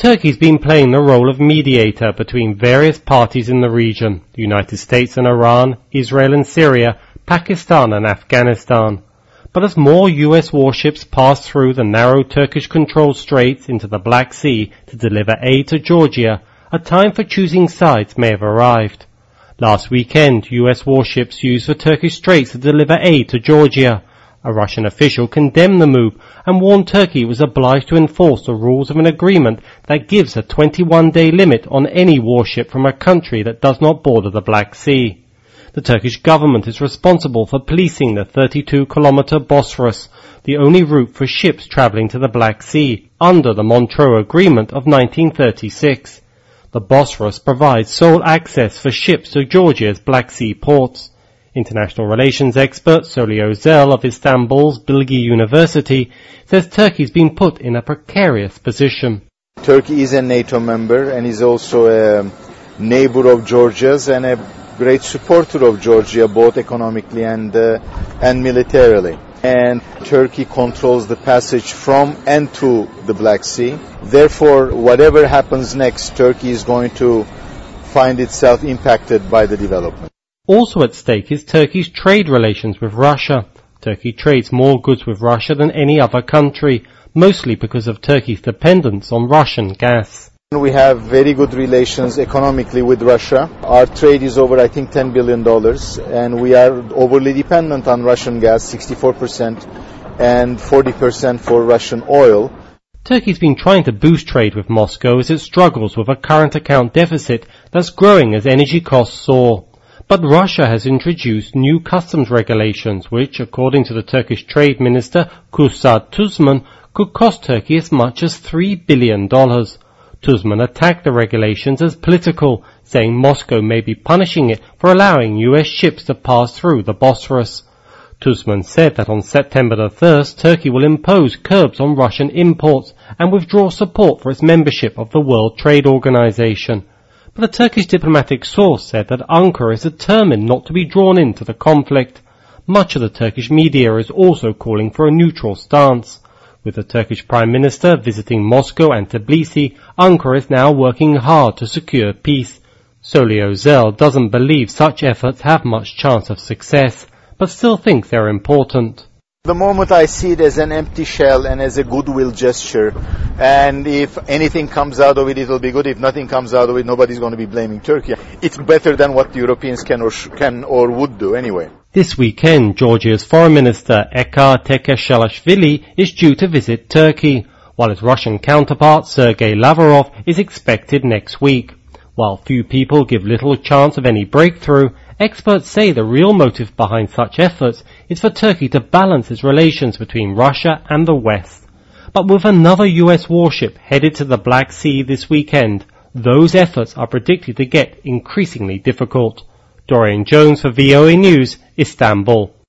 Turkey's been playing the role of mediator between various parties in the region, the United States and Iran, Israel and Syria, Pakistan and Afghanistan. But as more US warships pass through the narrow Turkish-controlled straits into the Black Sea to deliver aid to Georgia, a time for choosing sides may have arrived. Last weekend, US warships used the Turkish straits to deliver aid to Georgia. A Russian official condemned the move and warned Turkey was obliged to enforce the rules of an agreement that gives a 21-day limit on any warship from a country that does not border the Black Sea. The Turkish government is responsible for policing the 32-kilometer Bosphorus, the only route for ships traveling to the Black Sea, under the Montreux Agreement of 1936. The Bosphorus provides sole access for ships to Georgia's Black Sea ports. International relations expert Soli Özel of Istanbul's Bilgi University says Turkey's been put in a precarious position. Turkey is a NATO member and is also a neighbor of Georgia's and a great supporter of Georgia, both economically and militarily. And Turkey controls the passage from and to the Black Sea. Therefore, whatever happens next, Turkey is going to find itself impacted by the development. Also at stake is Turkey's trade relations with Russia. Turkey trades more goods with Russia than any other country, mostly because of Turkey's dependence on Russian gas. We have very good relations economically with Russia. Our trade is over, I think, $10 billion, and we are overly dependent on Russian gas, 64%, and 40% for Russian oil. Turkey's been trying to boost trade with Moscow as it struggles with a current account deficit that's growing as energy costs soar. But Russia has introduced new customs regulations which, according to the Turkish Trade Minister Kürşad Tuzman, could cost Turkey as much as $3 billion. Tuzman attacked the regulations as political, saying Moscow may be punishing it for allowing US ships to pass through the Bosphorus. Tuzman said that on September the 1st, Turkey will impose curbs on Russian imports and withdraw support for its membership of the World Trade Organization. But a Turkish diplomatic source said that Ankara is determined not to be drawn into the conflict. Much of the Turkish media is also calling for a neutral stance. With the Turkish Prime Minister visiting Moscow and Tbilisi, Ankara is now working hard to secure peace. Soli Özel doesn't believe such efforts have much chance of success, but still thinks they're important. The moment I see it as an empty shell and as a goodwill gesture, and if anything comes out of it, it'll be good. If nothing comes out of it, nobody's going to be blaming Turkey. It's better than what the Europeans can or would do anyway. This weekend, Georgia's Foreign Minister Ekar Tekeshalashvili is due to visit Turkey, while his Russian counterpart Sergei Lavrov is expected next week. While few people give little chance of any breakthrough, experts say the real motive behind such efforts is for Turkey to balance its relations between Russia and the West. But with another US warship headed to the Black Sea this weekend, those efforts are predicted to get increasingly difficult. Dorian Jones for VOA News, Istanbul.